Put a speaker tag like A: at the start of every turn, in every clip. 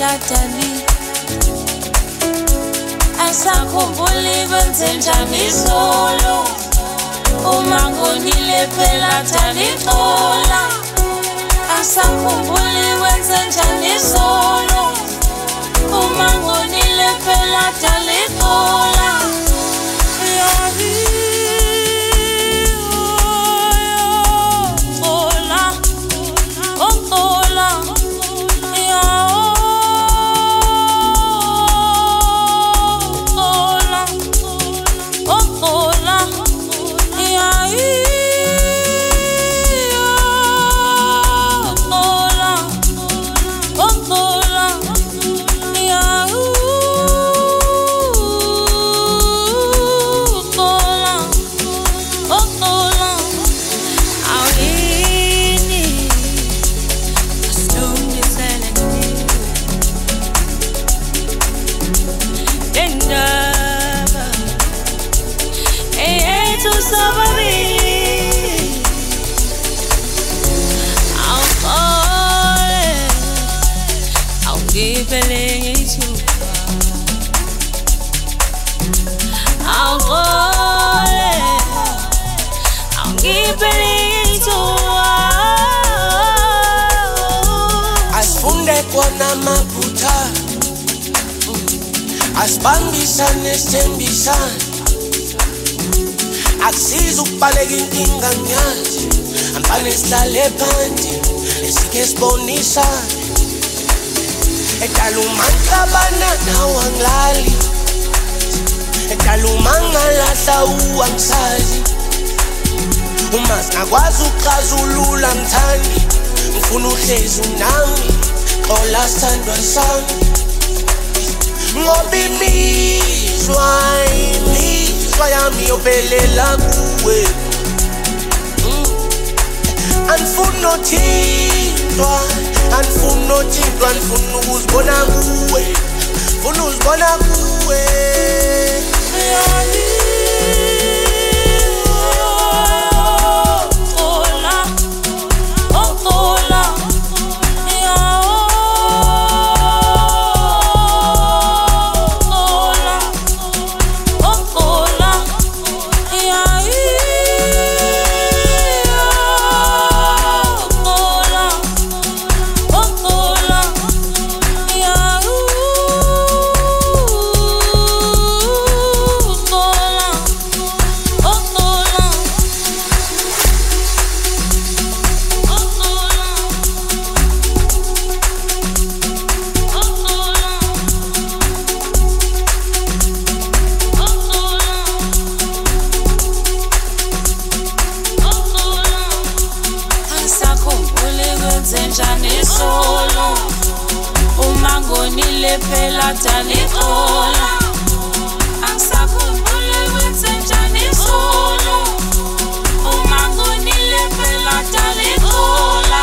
A: phela dali asakhumbuli kwenzenjani solo uma ngonile phela dali xola asakhumbuli kwenzenjani solo uma ngonile phela dali xola
B: Asibambisane sithembisane akusiza ukubaleka inkinga ngiyazi ambane sihlale phansi esike sibonisane edala umanhlabana nawo angilali edala umangalahla uwangisazi uma singakwazi ukuxazulula mthandi ngifuna uhlezi unami xola sithandwa sami ngoba imizwa yami yophelela kuwe anifuna nothintwa anifuna ukuzibona kuwe funa uzibona kuwe
A: phela dali xola asakhumbuli kwenzenjani solo uma ngonile phela dali xola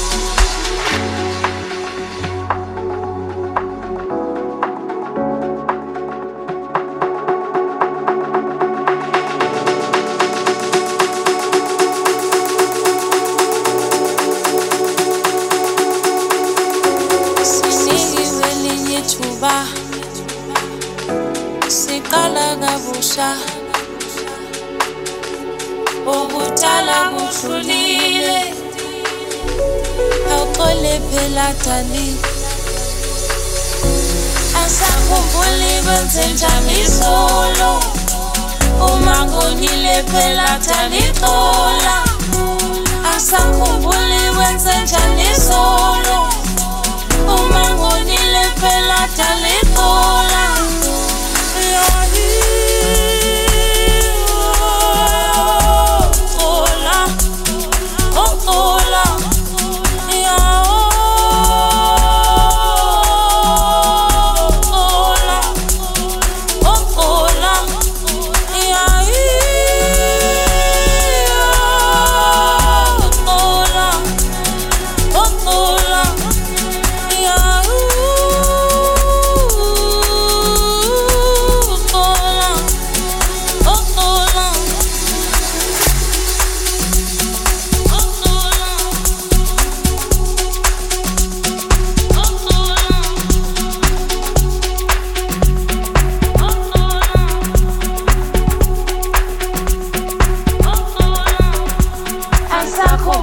A: siqala kabusha ubutala kuhlulile awuxole phela dali asakhumbuli kwenzenjani solo uma ngonile phela dali xola asakhumbuli kwenzenjani solo uma ngonile phela dali xola Oh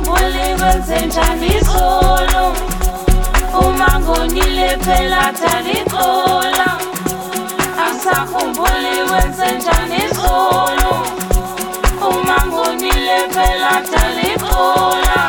A: Angisakhumbuli kwenzenjani izolo uma ngonile phela talixola. Angisakhumbuli kwenzenjani izolo uma ngonile phela talixola.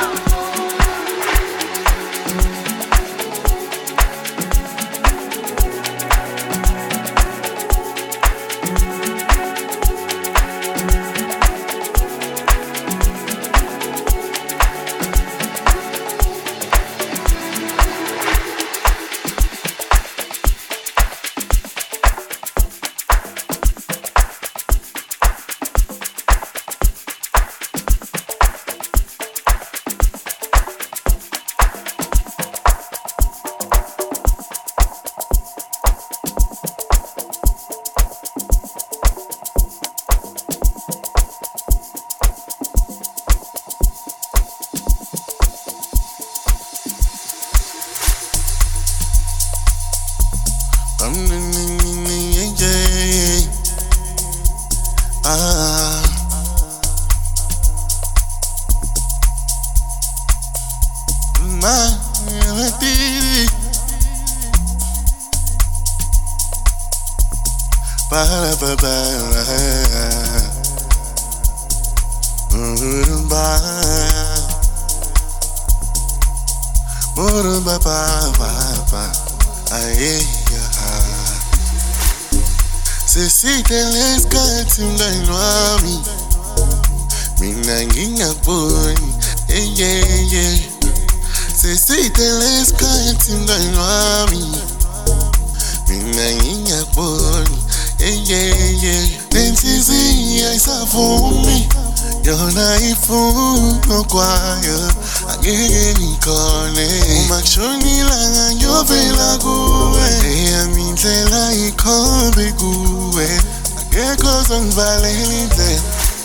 C: Sesitele isikhathi mngani wami, mina ngingaboni, Sesitele isikhathi mngani wami, mina ngingaboni, Nenhliziyo ayisavumi, yona ifuna kwayo, angeke ngikhone. Uma kushona ilanga ngiyovela kuwe, eyami indlela ikhombe kuwe, akekho ozongivalela indlela.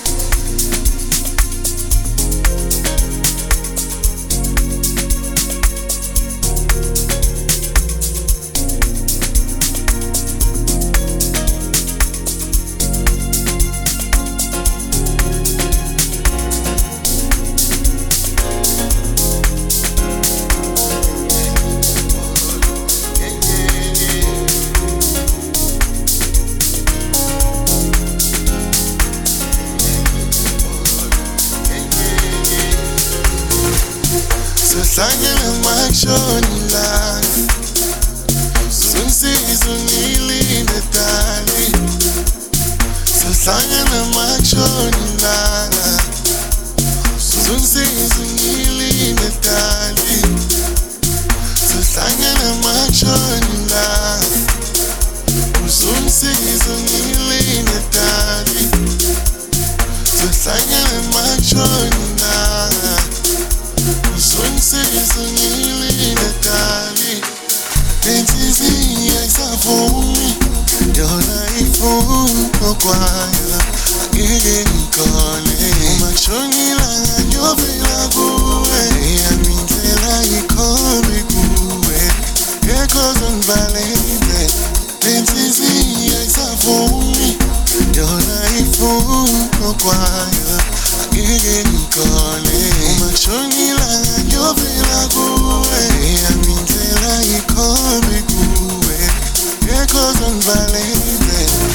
C: Sehlangene makshona ilanga, sungisiza ungilinde dali. Sehlangene makshona ilanga, sungisiza ungilinde dali. Sehlangene makshona ilanga, sungisiza ungilinde dali. Sehlangene makshona ilanga, sungisiza ungilinde dali. Nenhliziyo ayisavumi, yona ifuna kwayo, angeke ngikhone. Uma kushona ilanga ngiyovela kuwe, eyami indlela ikhombe kuwe, akekho ozongivalela indlela. Nenhliziyo ayisavumi, yona ifuna kwayo, angeke ngikhone. Uma kushona ilanga ngiyovela kuwe, eyami indlela ikhombe kuwe, akekho ozongivalela indlela.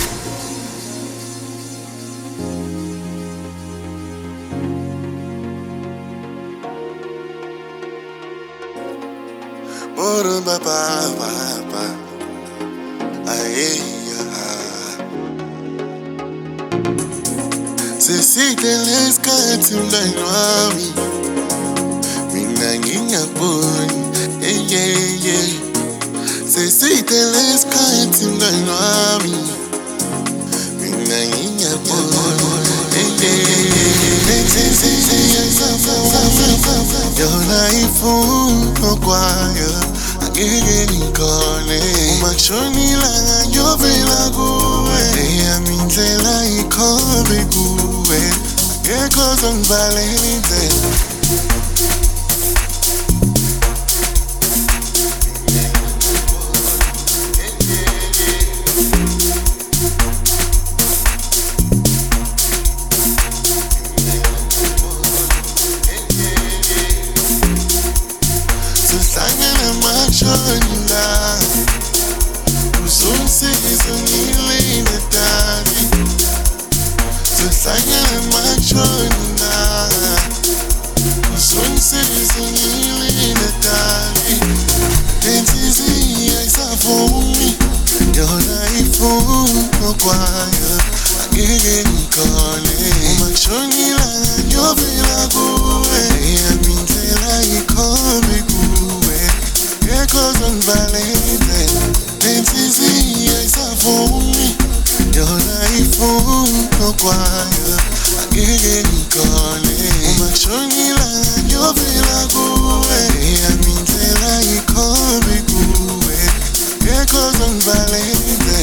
C: Moro ba ba ba ba, Sesitele isikhathi mngani wami, mina ngingaboni, Sesitele isikhathi mngani wami, mina ngingaboni, Nenhliziyo ayisavumi, yona ifuna kwayo, angeke ngikhone. Uma kushona ilanga ngiyovela kuwe, eyami indlela ikhombe kuwe, akekho ozongivalela indlela. Sihlangana mashonila uzongisiza ngilile dali Sihlangana mashonila uzongisiza ngilile dali Insizia isafuni yona ifuna kwayo angeke ngikole umashonila ngiyovela kuwe yamindlela ikhombe kuwe yekho zongivalele Insizia isafuni yona ifuna kwayo angeke ngikole umashonila ngiyovela kuwe yamindlela ikhombe kuwe yekho zongivalele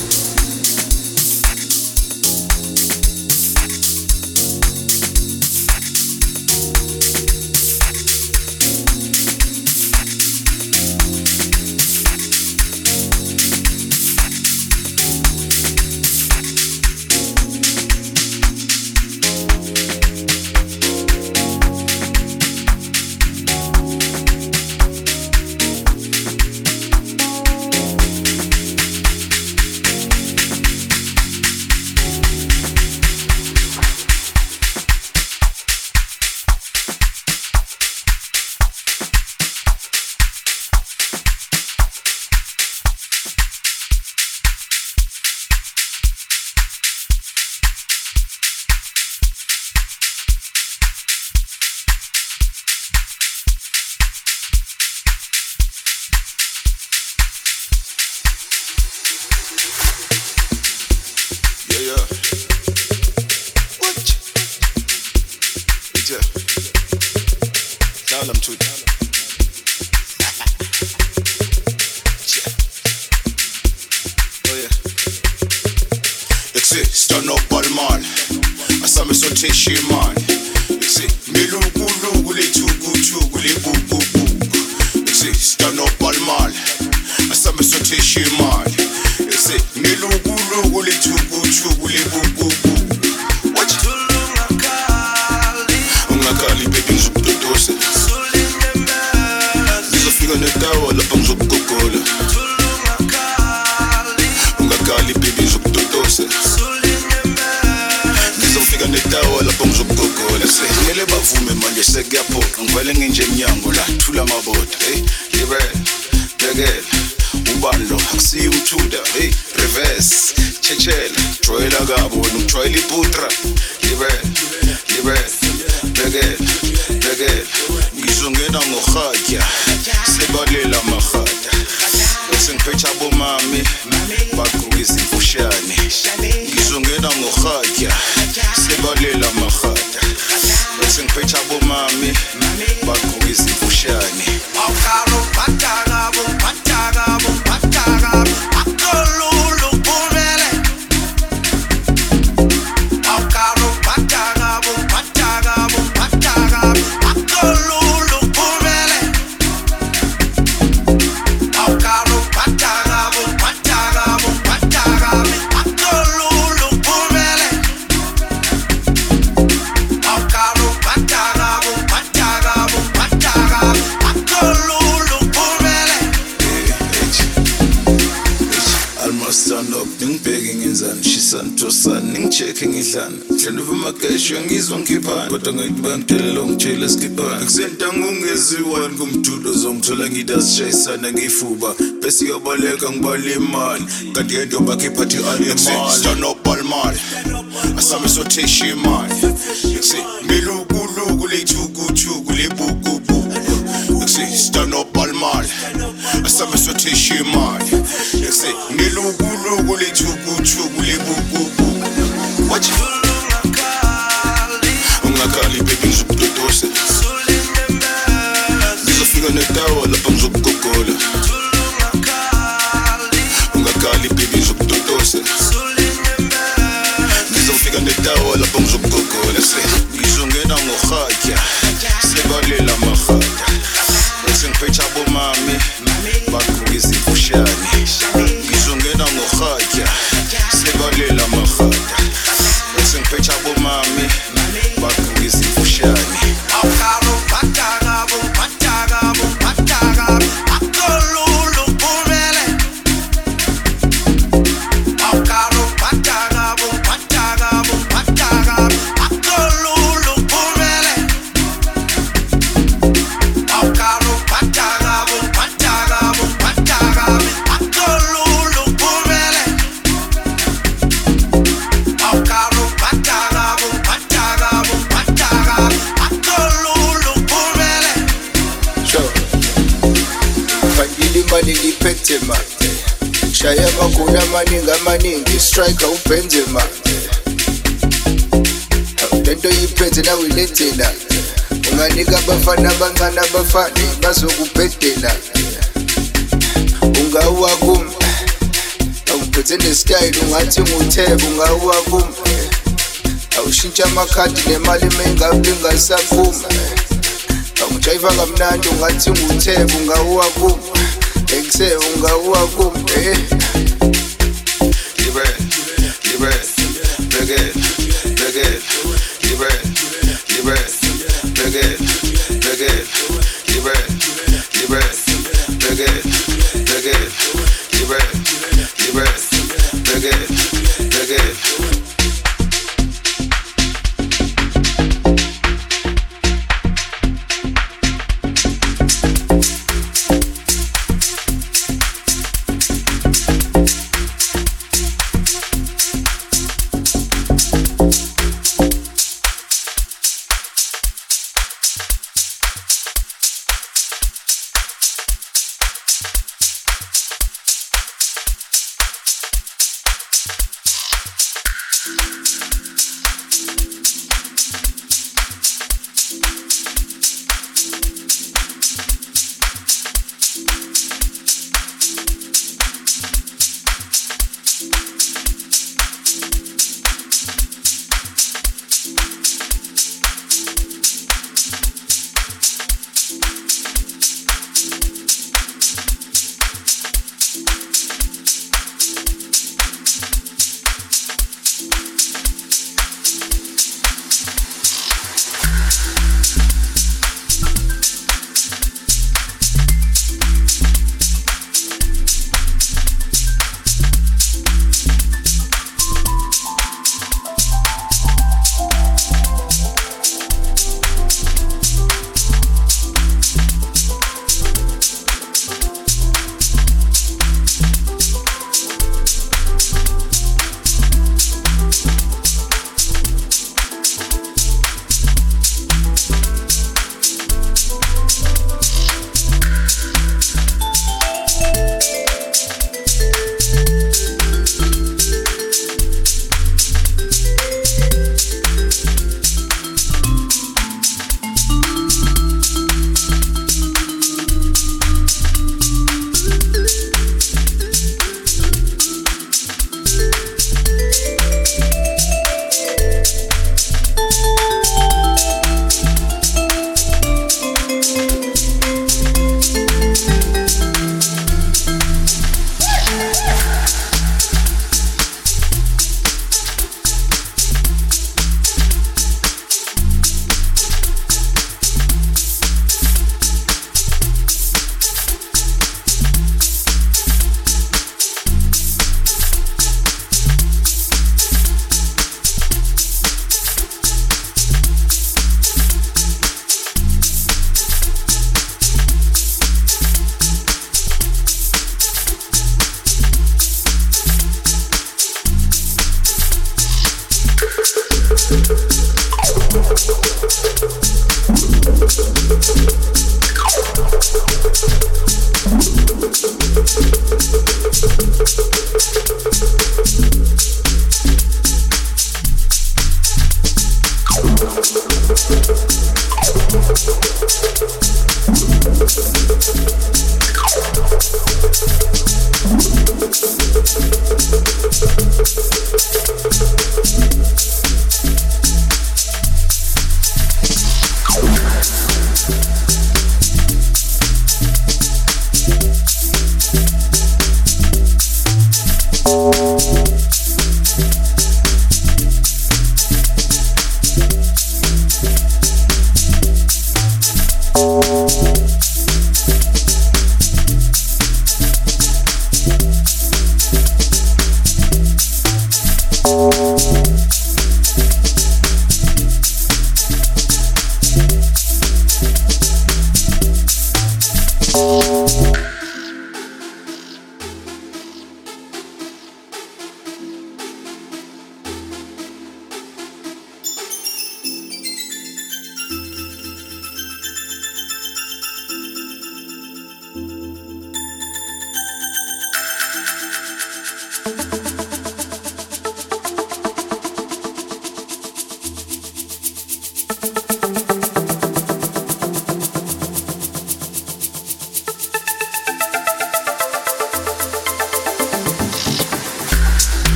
D: Stand up all man, asame so teshi man. Milugu le chugu le boo boo boo. Stand up all man, asame so teshi man. Milugu le chugu le boo boo boo. What you do ungakali baby ngizokudodose. Ngizofika netawa lapha ngizokugogola. Ungakali baby ngizokudodose. Netawa lapho ngizokugogola kumele bavume manje sekuyaphoqa ngivele nginje emnyango la thula amaboda hey libele ubani lo akusiyo umthuda hey reverse chechela joyela kabo nokujoyela iputra libele ngizongena ngorhatya sebalela amahata bese ngiphetha bomami bagqoka izimfushane ngizongena ngorhatya sebalela amahata bese ngiphetha bomami bagqoka izimfushane awukaro pataka akolulu kumele awukaro pataka akolulu kumele awukaro pataka akolulu kumele awukaro pataka akolulu kumele stand up, ngibheke ngenzani shisantosa ngicheke ngidlana hlala vamagasho ngizwa ngiphana kodwa ngayibangitela ngitshela skiphana kusentanga ungeziwani kumdudo zongithola ngidasishayisana ngifuba bese yobaleka ngibale imali kanti yento bakhiphathi alemali stand up all mali asame so teshi imali milugu le chugu le bugu stand up all mali asame so teshi imali milugu le chugu le bugu what you ungakali baby ngizokudodose ngizofika netawa lapha ngizokugogola ungakali baby ngizokudodose ngizofika netawa lapha ngizokugogola ngizongena ngorhatya sebalela amahata bese ngiphetha bomami bagqoka izimfushane ngizongena ngorhatya sebalela amahata bese ngiphetha bomami bagqoka izimfushane awukaro pataka amaningi iphethe ma shaya amagoli amaningi striker uBenzema lento yiphethe nawe ilethela unganika abafana abancane abafane bazokubhedela ungawuwa kum awuphethe nestyle ungathi nguthebe ungawuwa kum awushintsha amakhadi nemali mengabe ingasaphuma awujayiva kamnandi ungathi nguthebe ungawuwa kum ekuse ungawuwa kum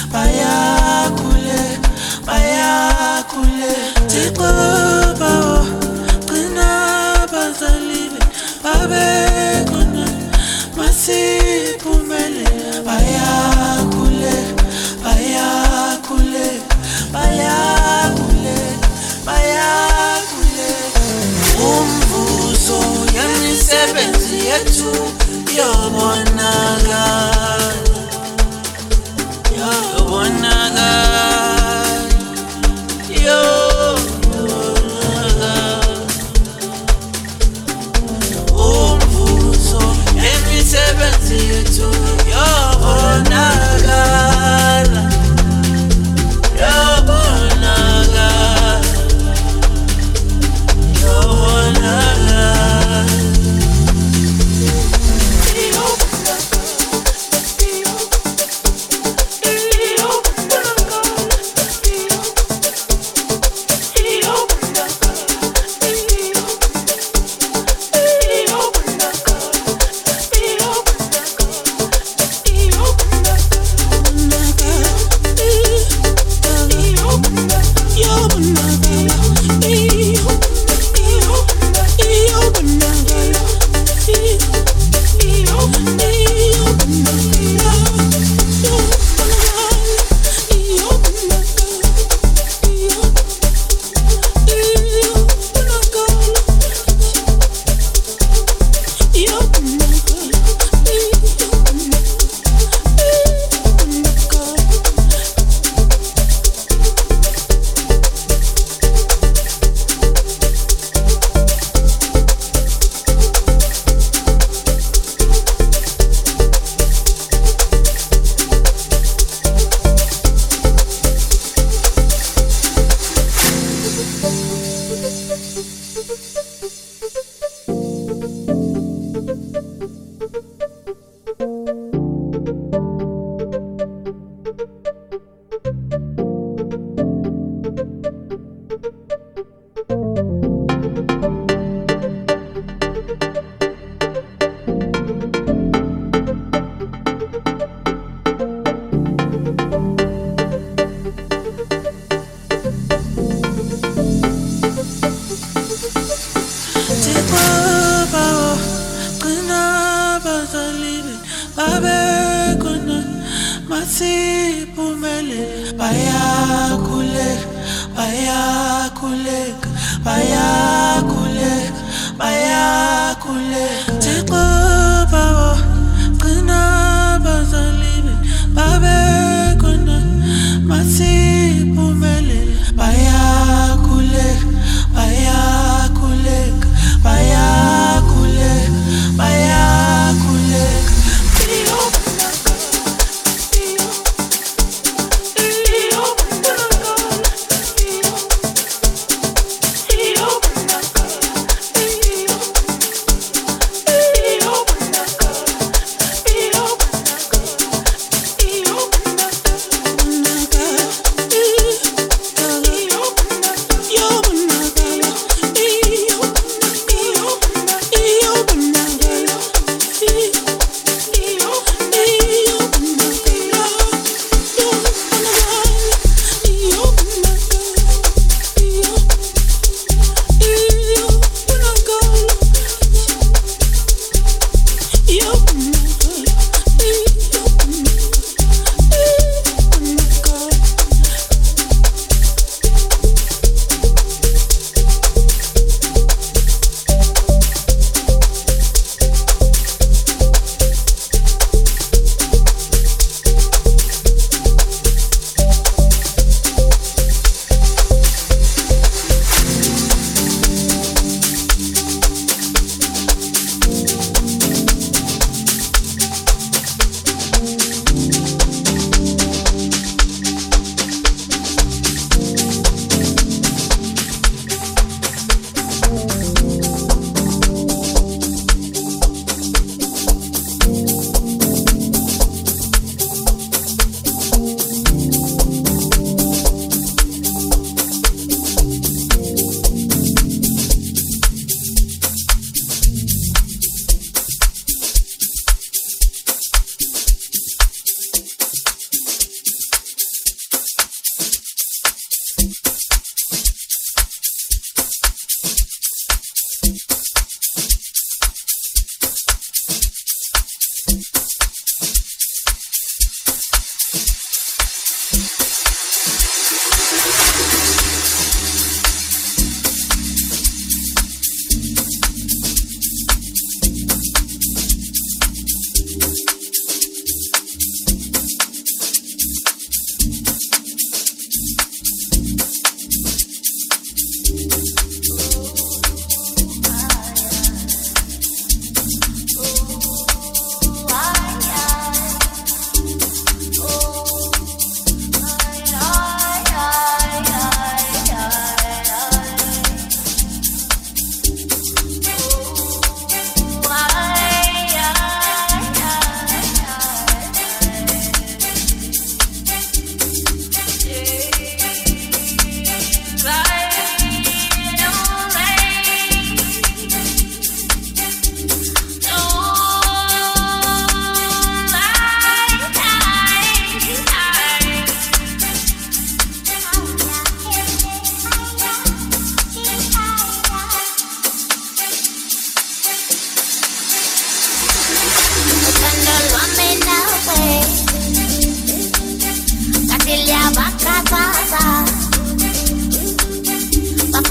C: bayakhule tiqoba qina bazalile babekhona masiphumele bayakhule umvuzo yemisebenzi yethu yobonakala umvuzo yemisebenzi yethu yobonakala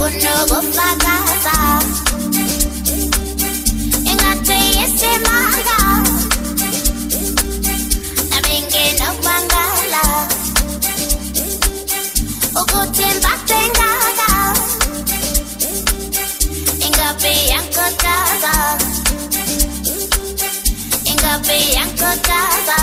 E: kunokufakaza engathi yesimanga nabingenokubangala ukuthi mbathengaka ingabe yankothaza ingabe yankothaza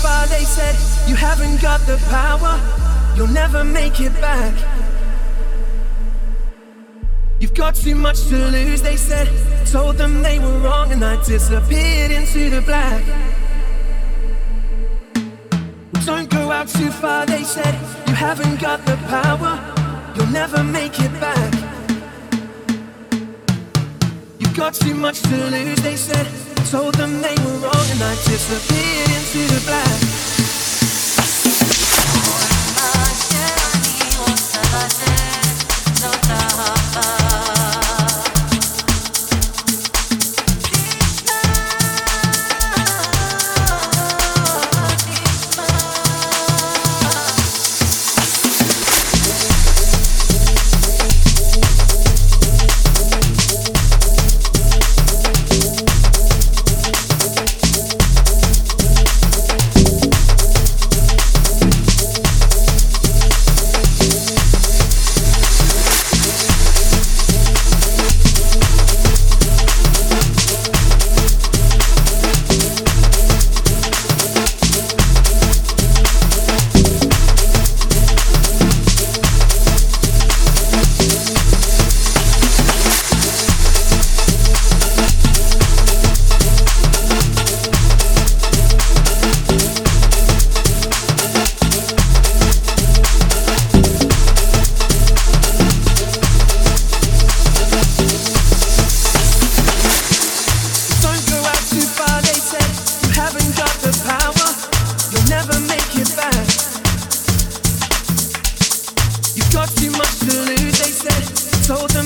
F: far, they said you haven't got the power, you'll never make it back. You've got too much to lose, they said. Told them they were wrong and I disappeared into the black. Don't go out too far, they said. You haven't got the power, you'll never make it back. You've got too much to lose, they said. Told them they were wrong and I disappeared into the black. Told them